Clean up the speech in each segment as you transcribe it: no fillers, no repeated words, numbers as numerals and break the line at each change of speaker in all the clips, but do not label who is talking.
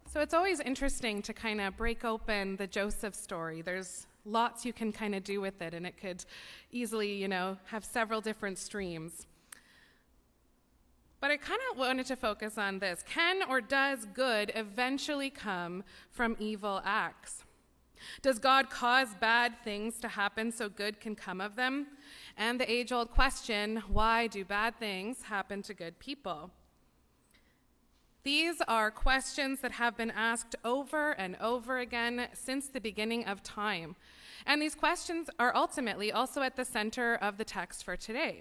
So it's always interesting to kind of break open the Joseph story. There's lots you can kind of do with it, and it could easily, have several different streams. But I kind of wanted to focus on this. Can or does good eventually come from evil acts? Does God cause bad things to happen so good can come of them? And the age-old question, why do bad things happen to good people? These are questions that have been asked over and over again since the beginning of time. And these questions are ultimately also at the center of the text for today.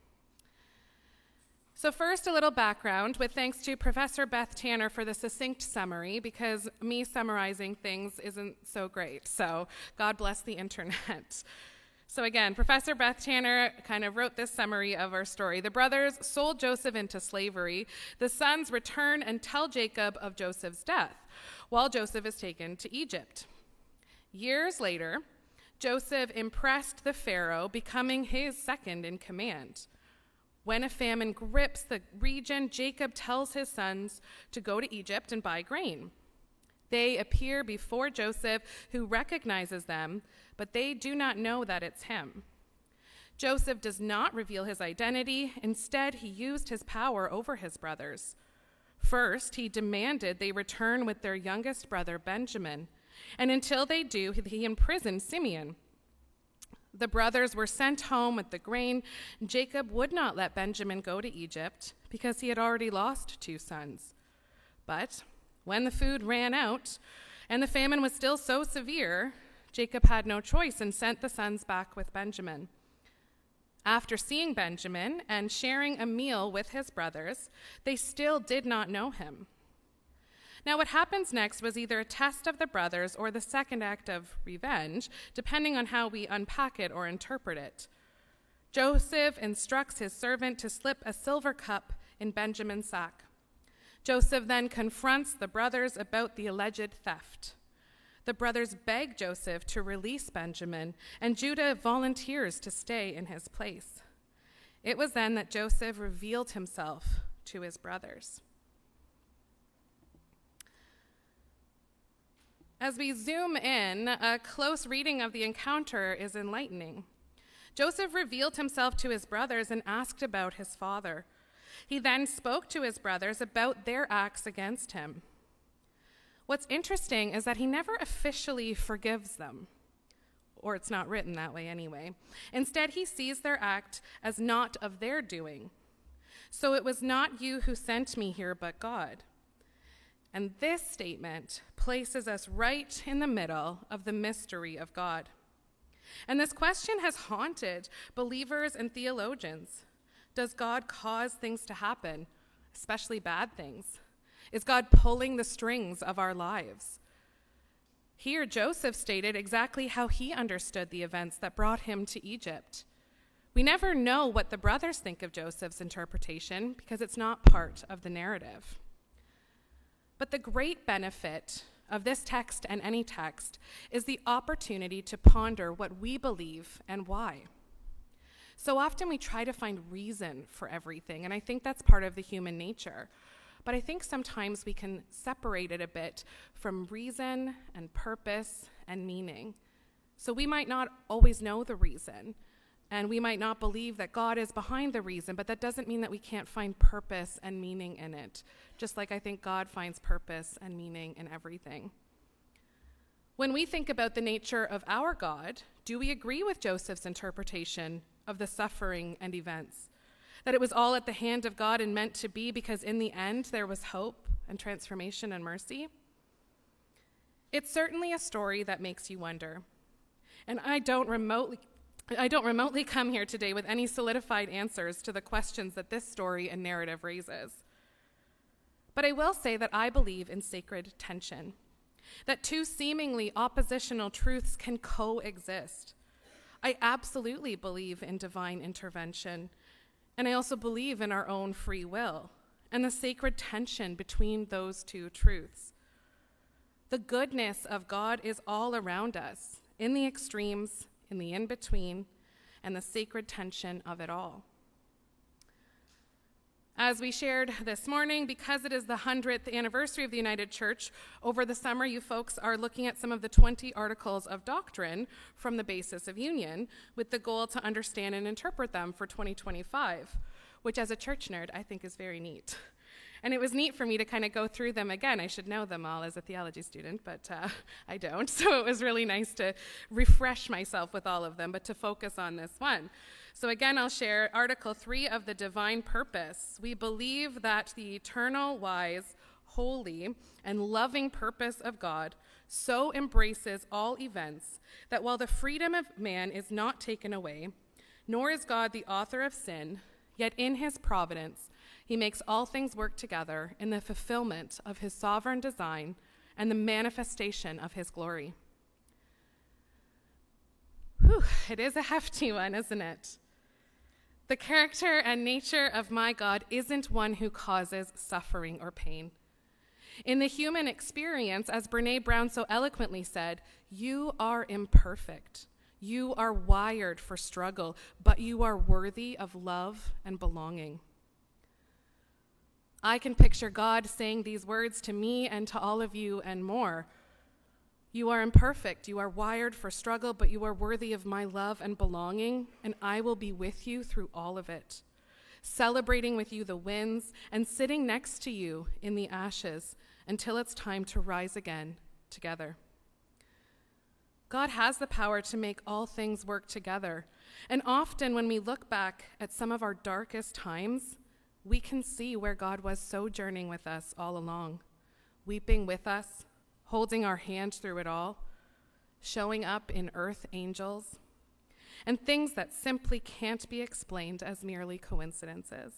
So first, a little background, with thanks to Professor Beth Tanner for the succinct summary, because me summarizing things isn't so great. So God bless the internet. So again, Professor Beth Tanner kind of wrote this summary of our story. The brothers sold Joseph into slavery. The sons return and tell Jacob of Joseph's death, while Joseph is taken to Egypt. Years later, Joseph impressed the Pharaoh, becoming his second in command. When a famine grips the region, Jacob tells his sons to go to Egypt and buy grain. They appear before Joseph, who recognizes them, but they do not know that it's him. Joseph does not reveal his identity. Instead, he used his power over his brothers. First, he demanded they return with their youngest brother, Benjamin, and until they do, he imprisoned Simeon. The brothers were sent home with the grain. Jacob would not let Benjamin go to Egypt because he had already lost 2 sons. But when the food ran out and the famine was still so severe, Jacob had no choice and sent the sons back with Benjamin. After seeing Benjamin and sharing a meal with his brothers, they still did not know him. Now, what happens next was either a test of the brothers or the second act of revenge, depending on how we unpack it or interpret it. Joseph instructs his servant to slip a silver cup in Benjamin's sack. Joseph then confronts the brothers about the alleged theft. The brothers beg Joseph to release Benjamin, and Judah volunteers to stay in his place. It was then that Joseph revealed himself to his brothers. As we zoom in, a close reading of the encounter is enlightening. Joseph revealed himself to his brothers and asked about his father. He then spoke to his brothers about their acts against him. What's interesting is that he never officially forgives them, or it's not written that way anyway. Instead, he sees their act as not of their doing. So it was not you who sent me here, but God. And this statement places us right in the middle of the mystery of God. And this question has haunted believers and theologians. Does God cause things to happen, especially bad things? Is God pulling the strings of our lives? Here, Joseph stated exactly how he understood the events that brought him to Egypt. We never know what the brothers think of Joseph's interpretation because it's not part of the narrative. But the great benefit of this text and any text is the opportunity to ponder what we believe and why. So often we try to find reason for everything, and I think that's part of the human nature. But I think sometimes we can separate it a bit from reason and purpose and meaning. So we might not always know the reason, and we might not believe that God is behind the reason, but that doesn't mean that we can't find purpose and meaning in it, just like I think God finds purpose and meaning in everything. When we think about the nature of our God, do we agree with Joseph's interpretation of the suffering and events? That it was all at the hand of God and meant to be because in the end there was hope and transformation and mercy? It's certainly a story that makes you wonder. And I don't remotely come here today with any solidified answers to the questions that this story and narrative raises. But I will say that I believe in sacred tension, that 2 seemingly oppositional truths can coexist. I absolutely believe in divine intervention, and I also believe in our own free will and the sacred tension between those 2 truths. The goodness of God is all around us, in the extremes, in the in-between, and the sacred tension of it all. As we shared this morning, because it is the 100th anniversary of the United Church, over the summer you folks are looking at some of the 20 articles of doctrine from the Basis of Union with the goal to understand and interpret them for 2025, which as a church nerd I think is very neat. And it was neat for me to kind of go through them again. I should know them all as a theology student, but I don't. So it was really nice to refresh myself with all of them, but to focus on this one. So again, I'll share Article 3 of the Divine Purpose. We believe that the eternal, wise, holy, and loving purpose of God so embraces all events that while the freedom of man is not taken away, nor is God the author of sin, yet in his providence, he makes all things work together in the fulfillment of his sovereign design and the manifestation of his glory. Whew, it is a hefty one, isn't it? The character and nature of my God isn't one who causes suffering or pain. In the human experience, as Brené Brown so eloquently said, you are imperfect. You are wired for struggle, but you are worthy of love and belonging. I can picture God saying these words to me and to all of you and more. You are imperfect, you are wired for struggle, but you are worthy of my love and belonging, and I will be with you through all of it, celebrating with you the wins and sitting next to you in the ashes until it's time to rise again together. God has the power to make all things work together, and often when we look back at some of our darkest times, we can see where God was sojourning with us all along, weeping with us, holding our hand through it all, showing up in earth angels, and things that simply can't be explained as merely coincidences.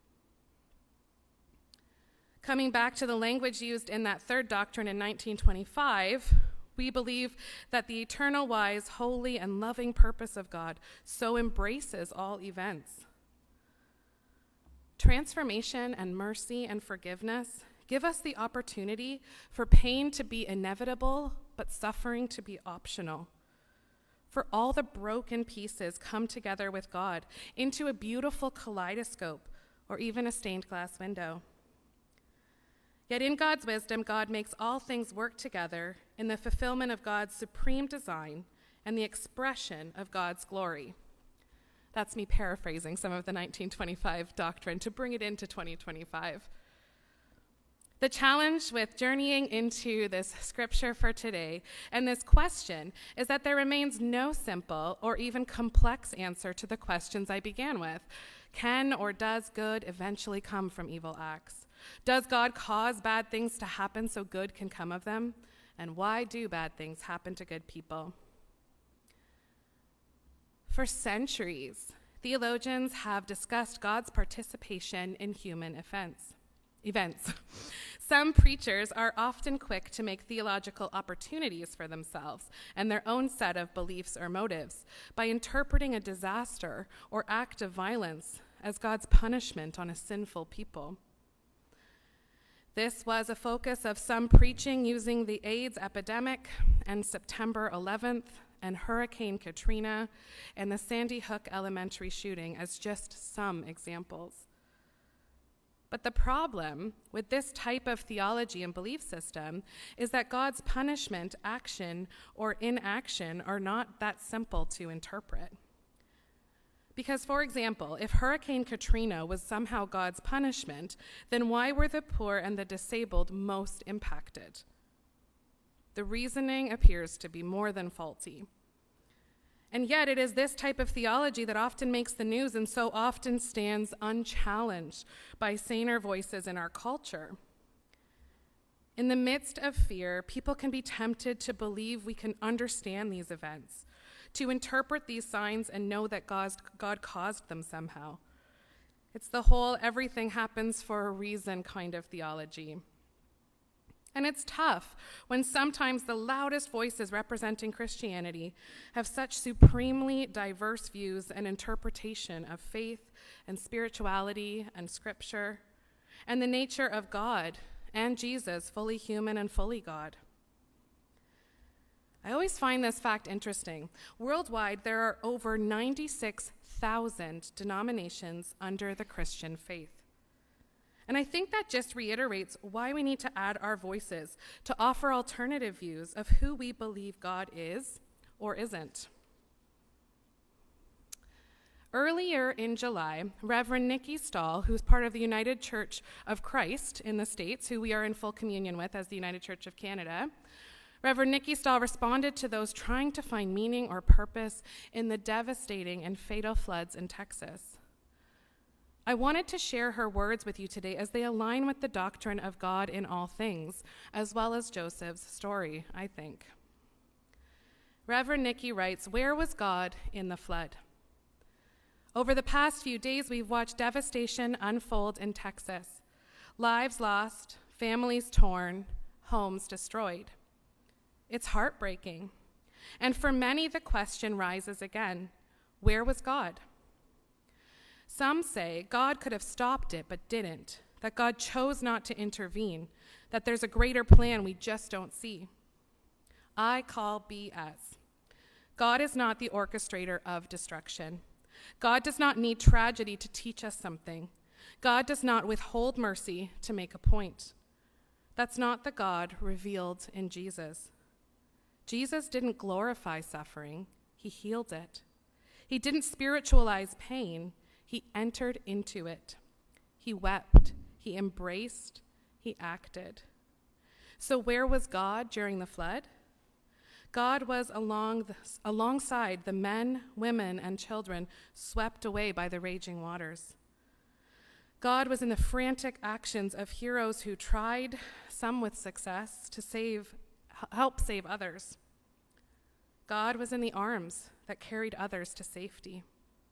Coming back to the language used in that third doctrine in 1925, we believe that the eternal, wise, holy, and loving purpose of God so embraces all events. Transformation and mercy and forgiveness give us the opportunity for pain to be inevitable, but suffering to be optional. For all the broken pieces come together with God into a beautiful kaleidoscope or even a stained glass window. Yet in God's wisdom, God makes all things work together in the fulfillment of God's supreme design and the expression of God's glory. That's me paraphrasing some of the 1925 doctrine to bring it into 2025. The challenge with journeying into this scripture for today and this question is that there remains no simple or even complex answer to the questions I began with. Can or does good eventually come from evil acts? Does God cause bad things to happen so good can come of them? And why do bad things happen to good people? For centuries, theologians have discussed God's participation in human events. Some preachers are often quick to make theological opportunities for themselves and their own set of beliefs or motives by interpreting a disaster or act of violence as God's punishment on a sinful people. This was a focus of some preaching using the AIDS epidemic and September 11th and Hurricane Katrina and the Sandy Hook Elementary shooting as just some examples. But the problem with this type of theology and belief system is that God's punishment, action, or inaction are not that simple to interpret. Because, for example, if Hurricane Katrina was somehow God's punishment, then why were the poor and the disabled most impacted? The reasoning appears to be more than faulty. And yet it is this type of theology that often makes the news and so often stands unchallenged by saner voices in our culture. In the midst of fear, people can be tempted to believe we can understand these events, to interpret these signs and know that God caused them somehow. It's the whole everything happens for a reason kind of theology. And it's tough when sometimes the loudest voices representing Christianity have such supremely diverse views and interpretation of faith and spirituality and scripture and the nature of God and Jesus, fully human and fully God. I always find this fact interesting. Worldwide, there are over 96,000 denominations under the Christian faith. And I think that just reiterates why we need to add our voices to offer alternative views of who we believe God is or isn't. Earlier in July, Reverend Nikki Stahl, who's part of the United Church of Christ in the States, who we are in full communion with as the United Church of Canada, Reverend Nikki Stahl responded to those trying to find meaning or purpose in the devastating and fatal floods in Texas. I wanted to share her words with you today as they align with the doctrine of God in all things, as well as Joseph's story, I think. Reverend Nikki writes, "Where was God in the flood? Over the past few days, we've watched devastation unfold in Texas. Lives lost, families torn, homes destroyed. It's heartbreaking. And for many, the question rises again, where was God? Some say God could have stopped it but didn't, that God chose not to intervene, that there's a greater plan we just don't see. I call BS. God is not the orchestrator of destruction. God does not need tragedy to teach us something. God does not withhold mercy to make a point. That's not the God revealed in Jesus. Jesus didn't glorify suffering, he healed it. He didn't spiritualize pain, he entered into it. He wept, he embraced, he acted. So where was God during the flood? God was alongside the men, women, and children swept away by the raging waters. God was in the frantic actions of heroes who tried, some with success, to help save others. God was in the arms that carried others to safety.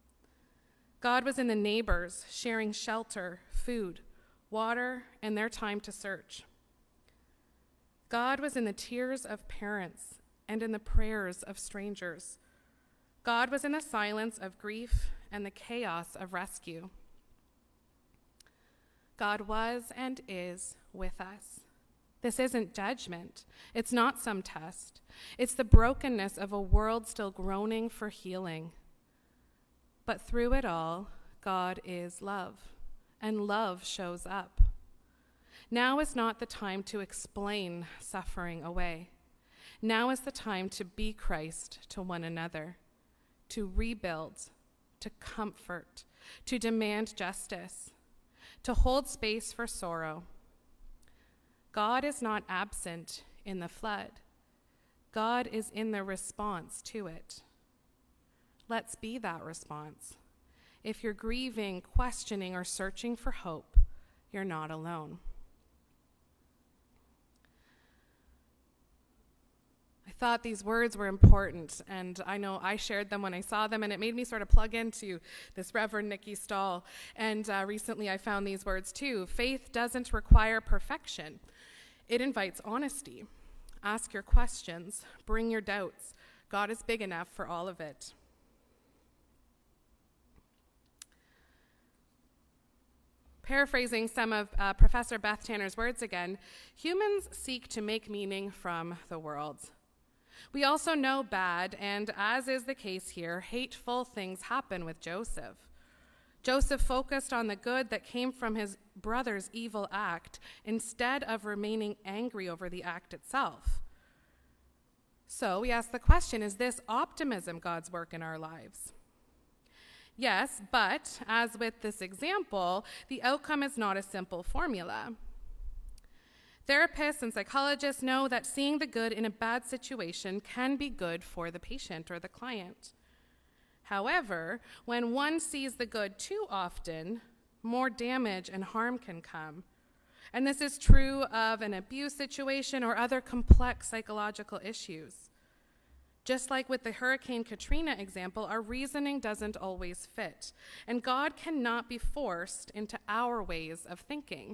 God was in the neighbors sharing shelter, food, water, and their time to search. God was in the tears of parents and in the prayers of strangers. God was in the silence of grief and the chaos of rescue. God was and is with us. This isn't judgment. It's not some test. It's the brokenness of a world still groaning for healing. But through it all, God is love, and love shows up. Now is not the time to explain suffering away. Now is the time to be Christ to one another, to rebuild, to comfort, to demand justice, to hold space for sorrow. God is not absent in the flood. God is in the response to it. Let's be that response. If you're grieving, questioning, or searching for hope, you're not alone. I thought these words were important, and I know I shared them when I saw them, and it made me sort of plug into this Reverend Nikki Stahl. And recently I found these words too. Faith doesn't require perfection. It invites honesty. Ask your questions. Bring your doubts. God is big enough for all of it. Paraphrasing some of Professor Beth Tanner's words again, humans seek to make meaning from the world. We also know bad, and as is the case here, hateful things happen with Joseph. Joseph focused on the good that came from his brother's evil act instead of remaining angry over the act itself. So we ask the question, is this optimism God's work in our lives? Yes, but as with this example, the outcome is not a simple formula. Therapists and psychologists know that seeing the good in a bad situation can be good for the patient or the client. However, when one sees the good too often, more damage and harm can come. And this is true of an abuse situation or other complex psychological issues. Just like with the Hurricane Katrina example, our reasoning doesn't always fit, and God cannot be forced into our ways of thinking.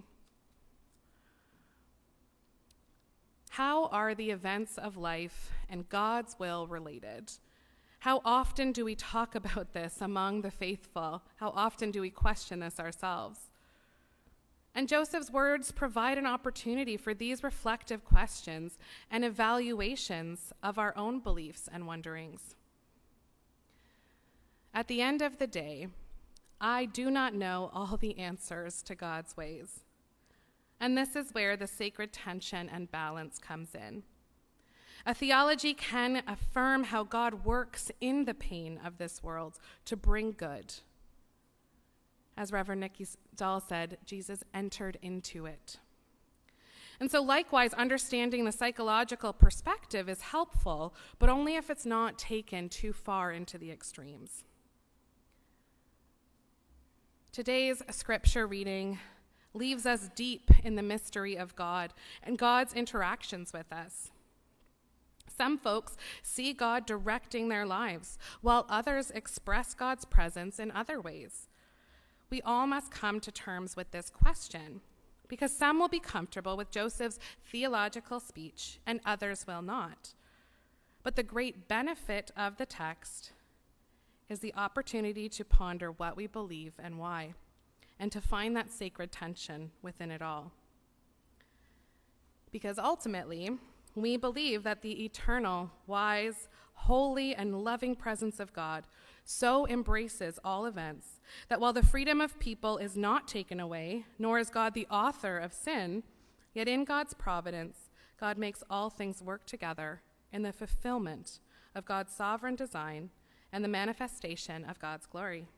How are the events of life and God's will related? How often do we talk about this among the faithful? How often do we question this ourselves? And Joseph's words provide an opportunity for these reflective questions and evaluations of our own beliefs and wonderings. At the end of the day, I do not know all the answers to God's ways. And this is where the sacred tension and balance comes in. A theology can affirm how God works in the pain of this world to bring good. As Reverend Nikki Dahl said, Jesus entered into it. And so likewise, understanding the psychological perspective is helpful, but only if it's not taken too far into the extremes. Today's scripture reading leaves us deep in the mystery of God and God's interactions with us. Some folks see God directing their lives, while others express God's presence in other ways. We all must come to terms with this question, because some will be comfortable with Joseph's theological speech and others will not. But the great benefit of the text is the opportunity to ponder what we believe and why, and to find that sacred tension within it all. Because ultimately, we believe that the eternal, wise, holy, and loving presence of God so embraces all events that while the freedom of people is not taken away, nor is God the author of sin, yet in God's providence, God makes all things work together in the fulfillment of God's sovereign design and the manifestation of God's glory.